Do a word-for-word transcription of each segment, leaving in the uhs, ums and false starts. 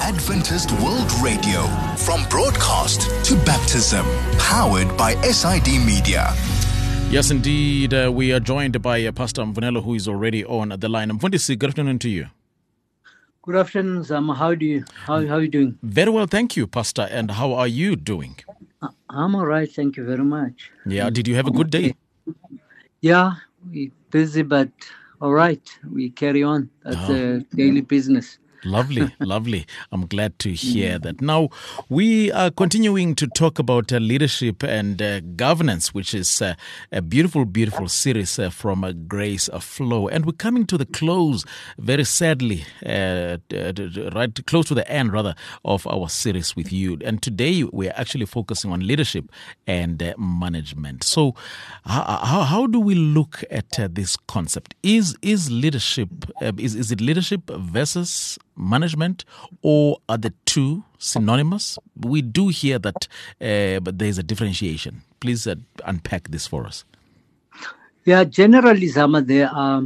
Adventist World Radio, from broadcast to baptism, powered by S I D Media. Yes, indeed. Uh, we are joined by uh, Pastor Mvunelo, who is already on the line. Mfundisi, good afternoon to you. Good afternoon, Zama. How do you how how are you doing? Very well, thank you, Pastor. And how are you doing? I'm all right, thank you very much. Yeah, did you have a good day? Yeah, we busy, but all right. We carry on. That's Oh. a daily business. Lovely, lovely. I'm glad to hear that. Now, we are continuing to talk about uh, leadership and uh, governance, which is uh, a beautiful, beautiful series uh, from uh, Grace of Flow. And we're coming to the close, very sadly, uh, uh, right close to the end, rather, of our series with you. And today, we're actually focusing on leadership and uh, management. So, how, how, how do we look at uh, this concept? Is is leadership, uh, is, is it leadership versus management, or are the two synonymous? We do hear that, uh, but there's a differentiation. Please uh, unpack this for us. Yeah, generally, Zama, there are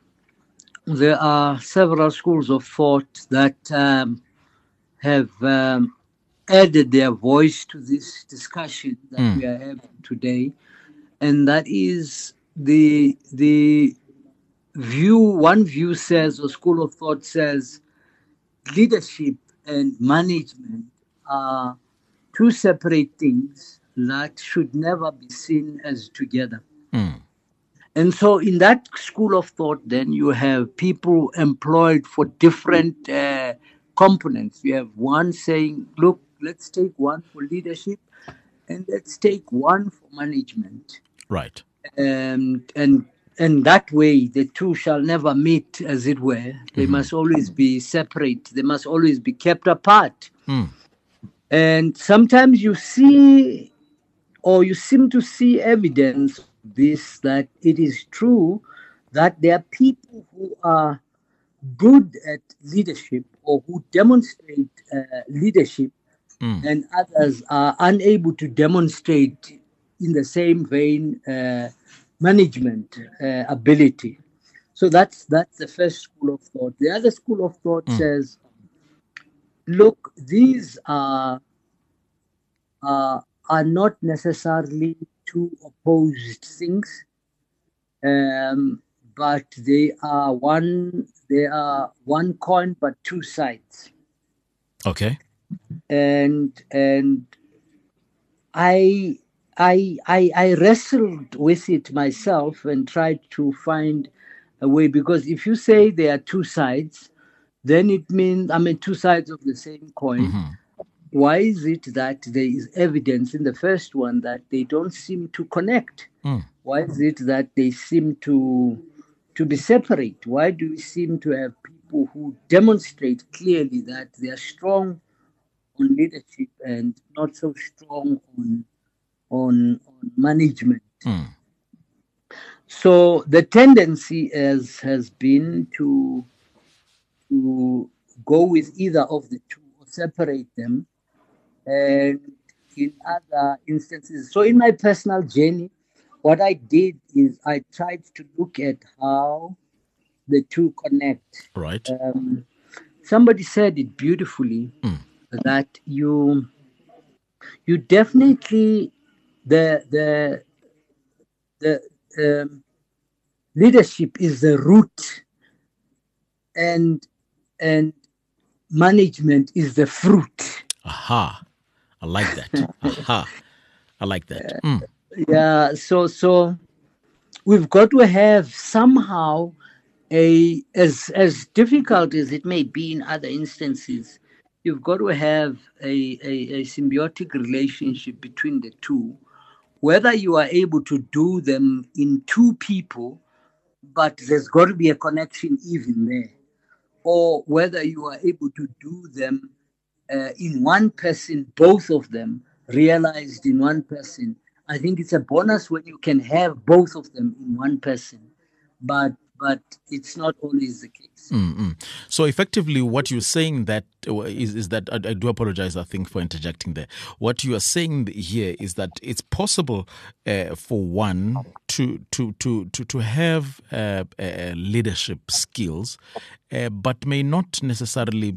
there are several schools of thought that um, have um, added their voice to this discussion that Mm. we are having today, and that is the the view. One view says, or school of thought says, leadership and management are two separate things that should never be seen as together. Mm. And so, in that school of thought, then you have people employed for different uh, components. You have one saying, look, let's take one for leadership and let's take one for management. Right. Um, and and that way, the two shall never meet, as it were. They Mhm. must always be separate. They must always be kept apart. Mm. And sometimes you see, or you seem to see evidence of this, that it is true that there are people who are good at leadership or who demonstrate uh, leadership, Mm. and others are unable to demonstrate in the same vein uh, management uh, ability. So that's that's the first school of thought. The other school of thought Mm. says, look, these are uh, are not necessarily two opposed things, um, but they are one. They are one coin, but two sides. Okay. And and I I I I wrestled with it myself and tried to find a way, because if you say there are two sides, then it means, I mean, two sides of the same coin. Mhm. Why is it that there is evidence in the first one that they don't seem to connect? Mm. Why is it that they seem to to be separate? Why do we seem to have people who demonstrate clearly that they are strong on leadership and not so strong on on, on management? Mm. So the tendency has has been to to go with either of the two or separate them. And in other instances, so in my personal journey, what I did is I tried to look at how the two connect. Right. Um, somebody said it beautifully, Mm. that you you definitely the the the um, leadership is the root, and and management is the fruit. Aha. I like that. Aha. I like that. Mm. Yeah, so so we've got to have somehow a as as difficult as it may be in other instances, you've got to have a, a, a symbiotic relationship between the two, whether you are able to do them in two people, but there's got to be a connection even there, or whether you are able to do them uh, in one person, both of them realized in one person. I think it's a bonus when you can have both of them in one person, but but it's not always the case. Mm-mm. So effectively, what you're saying that uh, is, is that I, I do apologize, I think, for interjecting there. What you are saying here is that it's possible uh, for one to to to to to have uh, uh, leadership skills, uh, but may not necessarily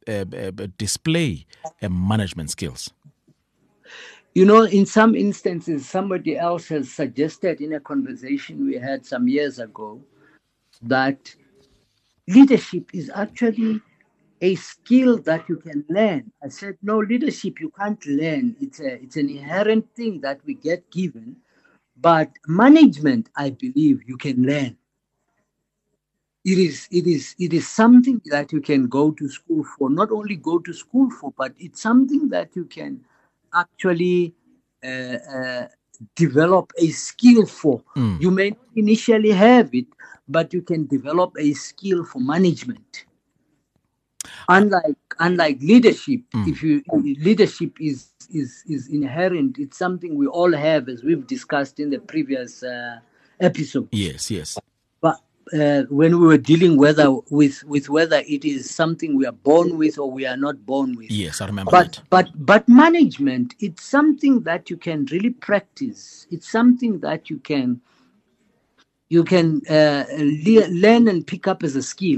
uh, uh, display uh, management skills? You know, in some instances, somebody else has suggested in a conversation we had some years ago that leadership is actually a skill that you can learn. I said, no, leadership you can't learn. It's a, it's an inherent thing that we get given. But management, I believe, you can learn. It is, it is, it is something that you can go to school for. Not only go to school for, but it's something that you can actually uh, uh, develop a skill for. Mm. You may not initially have it, but you can develop a skill for management. Unlike unlike leadership, mm. if you leadership is is is inherent. It's something we all have, as we've discussed in the previous uh, episode. Yes, yes. But uh, when we were dealing whether with with whether it is something we are born with or we are not born with. Yes, I remember but, that. But but management, it's something that you can really practice. It's something that you can you can uh, le- learn and pick up as a skill.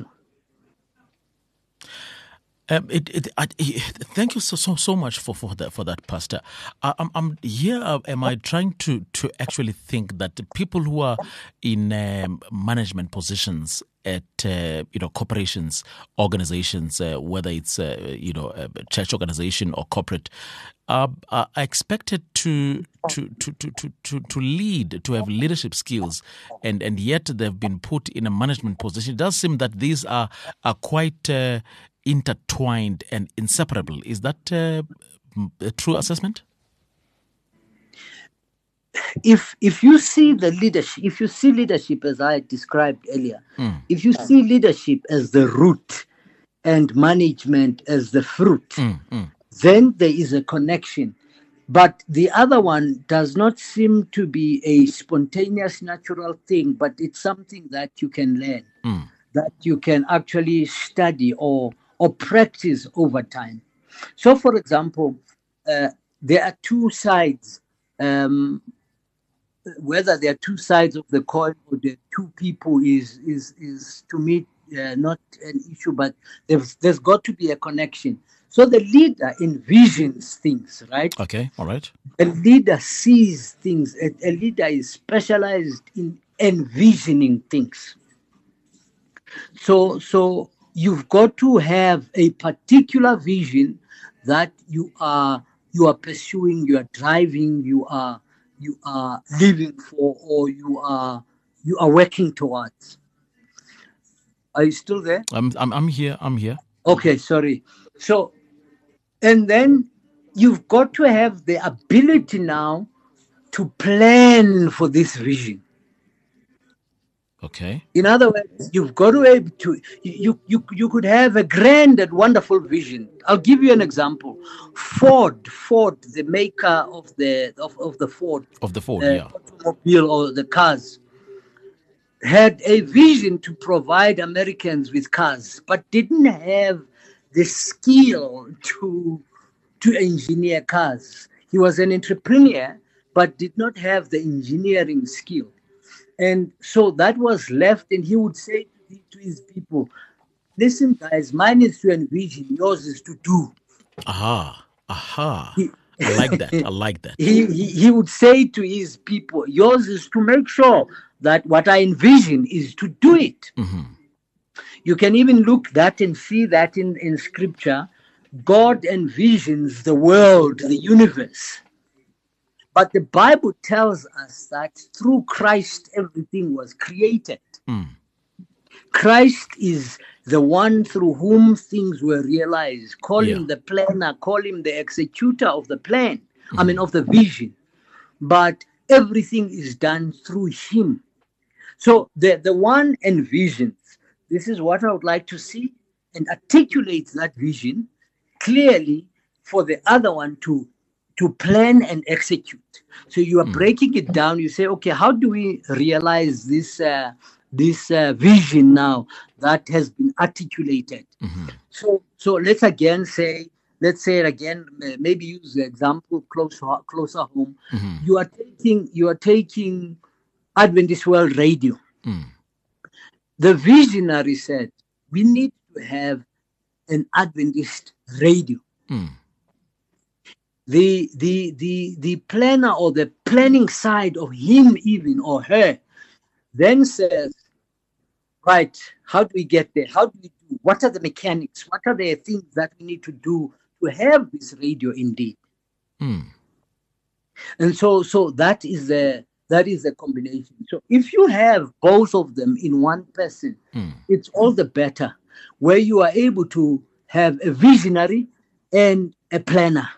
Um, it, it, I, thank you so so so much for, for that for that, Pastor. I, I'm, I'm here. Uh, am I trying to, to actually think that the people who are in um, management positions at uh, you know corporations, organizations, uh, whether it's uh, you know a church organization or corporate, uh, are expected to to, to, to, to, to to lead, to have leadership skills, and, and yet they've been put in a management position. It does seem that these are are quite uh, intertwined and inseparable. Is that uh, a true assessment? If if you see the leadership, if you see leadership as I described earlier, mm. if you see leadership as the root and management as the fruit, mm, mm. then there is a connection. But the other one does not seem to be a spontaneous, natural thing, but it's something that you can learn, mm. that you can actually study or or practice over time. So, for example, uh, there are two sides. Um, whether there are two sides of the coin or there are two people is is is to me uh, not an issue, but there's there's got to be a connection. So the leader envisions things, right? Okay, all right. A leader sees things. A, a leader is specialized in envisioning things. So so. You've got to have a particular vision that you are you are pursuing, you are driving, you are you are living for, or you are you are working towards. Are you still there? I'm I'm I'm here. I'm here. Okay, sorry. So, and then you've got to have the ability now to plan for this vision. Okay. In other words, you've got to be able to, you, you, you could have a grand and wonderful vision. I'll give you an example. Ford, Ford, the maker of the of, of the Ford. Of the Ford, uh, yeah. automobile or the cars, had a vision to provide Americans with cars, but didn't have the skill to, to engineer cars. He was an entrepreneur, but did not have the engineering skill. And so that was left, and he would say to his people, listen, guys, mine is to envision, yours is to do. Aha, aha. He, I like that. I like that. He, he, he would say to his people, yours is to make sure that what I envision is to do it. Mm-hmm. You can even look that and see that in, in Scripture. God envisions the world, the universe. But the Bible tells us that through Christ, everything was created. Mm. Christ is the one through whom things were realized. Call yeah. him the planner, call him the executor of the plan, mm. I mean, of the vision. But everything is done through him. So the, the one envisions, this is what I would like to see, and articulates that vision clearly for the other one to to plan and execute. So you are mm. breaking it down. You say, okay, how do we realize this uh, this uh, vision now that has been articulated? Mm-hmm. So so let's again say, let's say it again, maybe use the example closer closer home. Mm-hmm. You are taking you are taking Adventist World Radio. Mm. The visionary said, we need to have an Adventist radio. Mm. The, the, the, the planner or the planning side of him even or her then says, right, how do we get there? How do we do? What are the mechanics? What are the things that we need to do to have this radio indeed? Mm. And so, so that is the that is the combination. So if you have both of them in one person, Mm. it's all the better, where you are able to have a visionary and a planner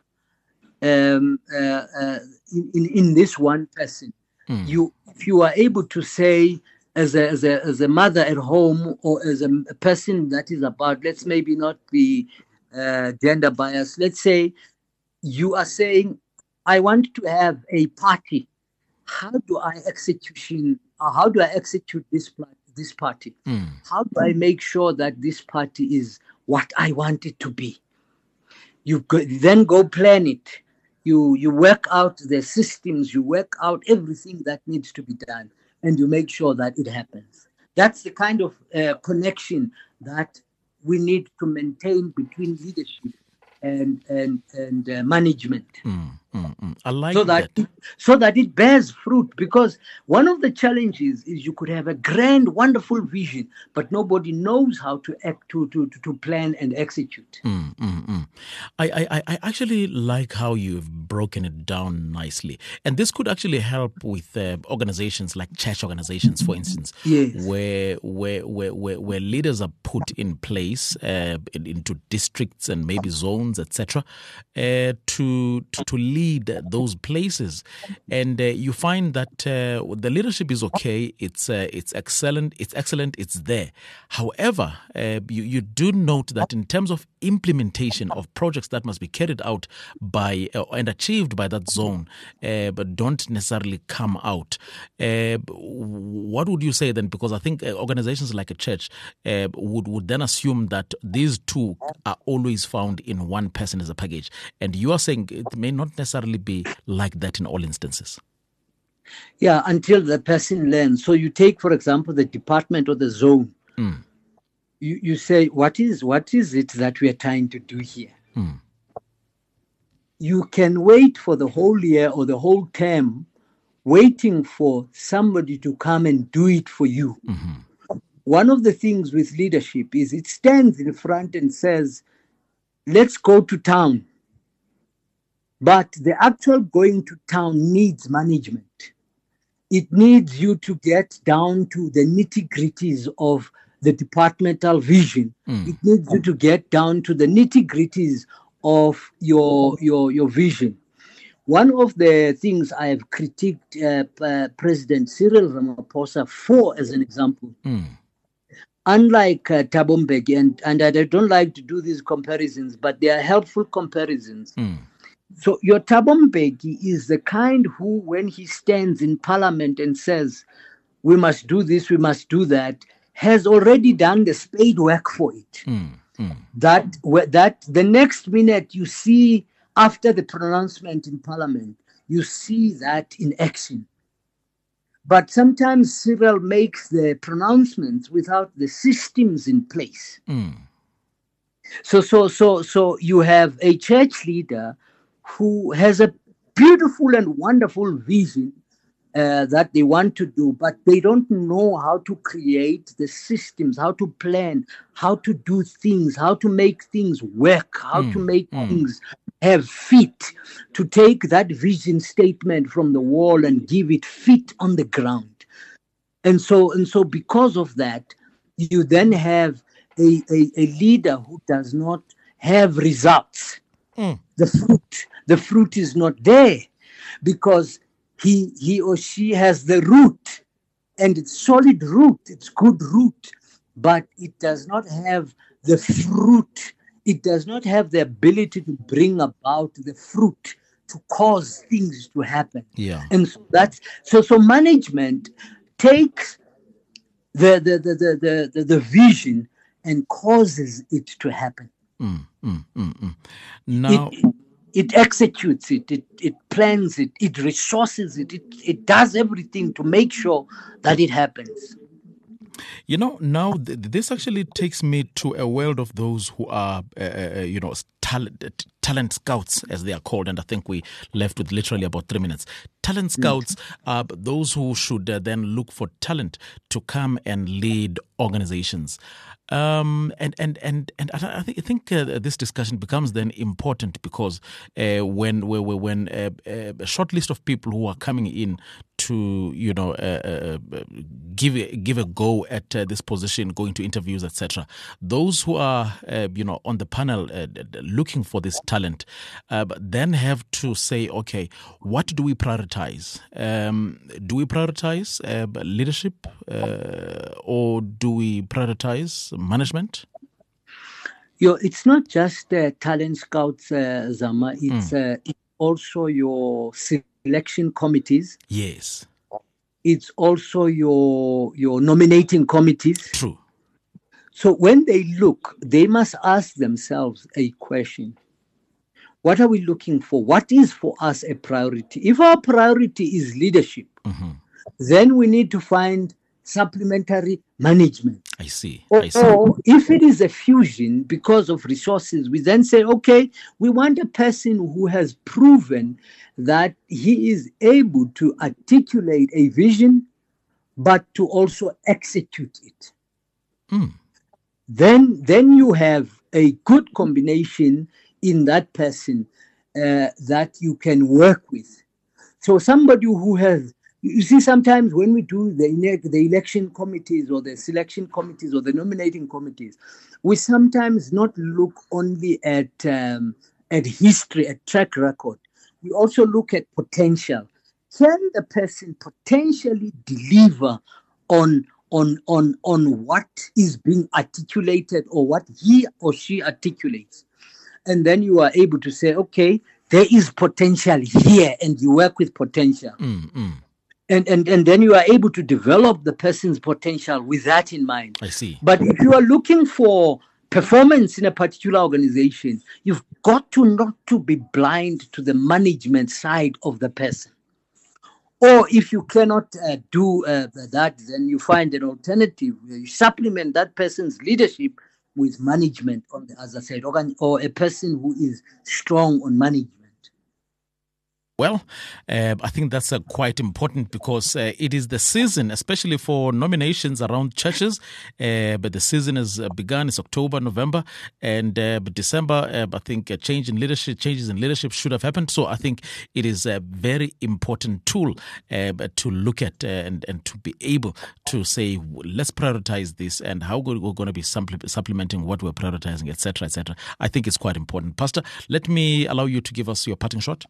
um, uh, uh, in, in in this one person. Mm. You, if you are able to say, as a as a as a mother at home, or as a, a person that is about, let's maybe not be uh, gender biased. Let's say you are saying, I want to have a party. How do I execution? Or how do I execute this pla- this party? Mm. How do I make sure that this party is what I want it to be? You go, then go plan it. You you work out the systems. You work out everything that needs to be done, and you make sure that it happens. That's the kind of uh, connection that we need to maintain between leadership and and and uh, management. Mm. Mm. Mm. I like So that, that. it, so that it bears fruit, because one of the challenges is you could have a grand, wonderful vision, but nobody knows how to act, to to to, to plan and execute. Mm, mm, mm. I, I, I actually like how you've broken it down nicely. And this could actually help with uh, organizations like church organizations, for instance, Yes. where, where, where, where, where leaders are put in place uh, in, into districts and maybe zones, et cetera, uh, to, to, to lead those places. And uh, you find that uh, the leadership is okay, it's, uh, it's excellent, it's excellent, it's there. However, uh, you, you do note that in terms of implementation of projects that must be carried out by uh, and achieved by that zone, uh, but don't necessarily come out. Uh, what would you say then? Because I think uh, organizations like a church uh, would, would then assume that these two are always found in one person as a package. And you are saying it may not necessarily be like that in all instances. Yeah, until the person learns. So you take, for example, the department or the zone. Mm. You, you say, what is what is it that we are trying to do here? Mm. You can wait for the whole year or the whole term, waiting for somebody to come and do it for you. Mm-hmm. One of the things with leadership is it stands in front and says, let's go to town. But the actual going to town needs management. It needs you to get down to the nitty-gritties of the departmental vision. Mm. It needs you to get down to the nitty-gritties of your, your, your vision. One of the things I have critiqued uh, uh, President Cyril Ramaphosa for, as an example, Mm. unlike uh, Thabo Mbeki, and, and I don't like to do these comparisons, but they are helpful comparisons. Mm. So your Thabo Mbeki is the kind who, when he stands in parliament and says, we must do this, we must do that, has already done the spade work for it. Mm. Mm. That, that the next minute you see, after the pronouncement in parliament, you see that in action. But sometimes Cyril makes the pronouncements without the systems in place. Mm. So, so, so, so you have a church leader who has a beautiful and wonderful vision uh, that they want to do, but they don't know how to create the systems, how to plan, how to do things, how to make things work, how Mm. to make Mm. things have feet, to take that vision statement from the wall and give it feet on the ground. And so, and so because of that, you then have a, a, a leader who does not have results. Mm. The fruit, the fruit is not there because he, he or she has the root, and it's solid root, it's good root, but it does not have the fruit. It does not have the ability to bring about the fruit, to cause things to happen. Yeah. And so that's so so management takes the the the the the, the, the vision and causes it to happen. Mm. Mm. Mm. Mm. Now, It, it executes it, it, it plans it, it resources it, it, it does everything to make sure that it happens. You know, now th- this actually takes me to a world of those who are, uh, uh, you know, talent, talent scouts, as they are called. And I think we left with literally about three minutes. Talent scouts are those who should uh, then look for talent to come and lead organizations. Um, and, and, and, and I think, I think uh, this discussion becomes then important because uh, when, when, when uh, uh, a short list of people who are coming in to, you know, uh, uh, give a, give a go at uh, this position, going to interviews, et cetera. Those who are, uh, you know, on the panel uh, looking for this talent, uh, then have to say, okay, what do we prioritize? Um, do we prioritize uh, leadership, uh, or do we prioritize management? You know, it's not just uh, talent scouts, uh, Zama. It's, mm. uh, it's also your selection committees. Yes. It's also your your nominating committees. True. So when they look, they must ask themselves a question. What are we looking for? What is for us a priority? If our priority is leadership, mm-hmm. then we need to find supplementary management. I see. Or, I see. or if it is a fusion because of resources, we then say, okay, we want a person who has proven that he is able to articulate a vision, but to also execute it. Mm. Then, then you have a good combination in that person uh, that you can work with. So somebody who has, you see, sometimes when we do the, the election committees or the selection committees or the nominating committees, we sometimes not look only at um, at history, at track record. We also look at potential. Can the person potentially deliver on on on on what is being articulated or what he or she articulates? And then you are able to say, okay, there is potential here, and you work with potential. Mm-hmm. And, and and then you are able to develop the person's potential with that in mind. I see. But if you are looking for performance in a particular organization, you've got to not to be blind to the management side of the person. Or if you cannot uh, do uh, that, then you find an alternative. You supplement that person's leadership with management on the other side, or, or a person who is strong on management. Well, uh, I think that's uh, quite important because uh, it is the season, especially for nominations around churches. Uh, but the season has uh, begun. It's October, November, and uh, but December. Uh, I think a change in leadership, changes in leadership should have happened. So I think it is a very important tool uh, to look at uh, and and to be able to say, let's prioritize this, and how we're going to be supplementing what we're prioritizing, et cetera, et cetera. I think it's quite important. Pastor, let me allow you to give us your parting shot.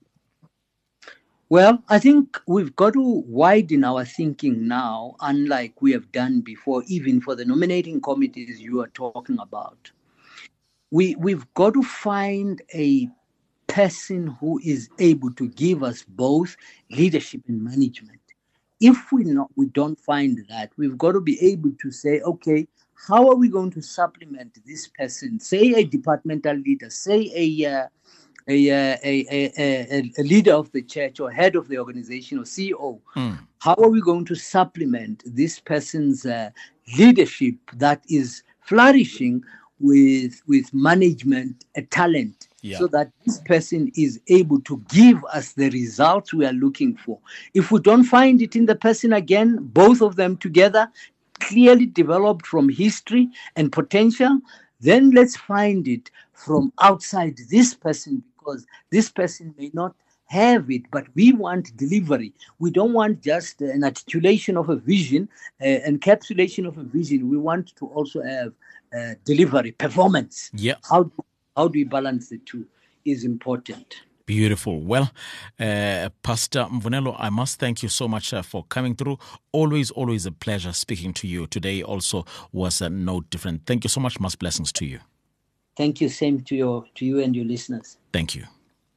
Well, I think we've got to widen our thinking now, unlike we have done before, even for the nominating committees you are talking about. We, we've got to find a person who is able to give us both leadership and management. If we not, we don't find that, we've got to be able to say, okay, how are we going to supplement this person? Say a departmental leader, say a... Uh, A, a, a, a leader of the church or head of the organization or C E O, mm. how are we going to supplement this person's uh, leadership that is flourishing with, with management uh, talent yeah. so that this person is able to give us the results we are looking for? If we don't find it in the person again, both of them together, clearly developed from history and potential, then let's find it from outside this person, because this person may not have it, but we want delivery. We don't want just an articulation of a vision, uh, encapsulation of a vision. We want to also have uh, delivery, performance. Yeah. How do, how do we balance the two is important. Beautiful. Well, uh, Pastor Mvunelo, I must thank you so much uh, for coming through. Always, always a pleasure speaking to you. Today also was uh, no different. Thank you so much. Much blessings to you. Thank you. Same to your to you and your listeners. Thank you.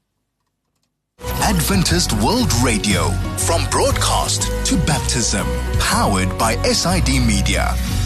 Adventist World Radio, from broadcast to baptism, powered by S I D Media.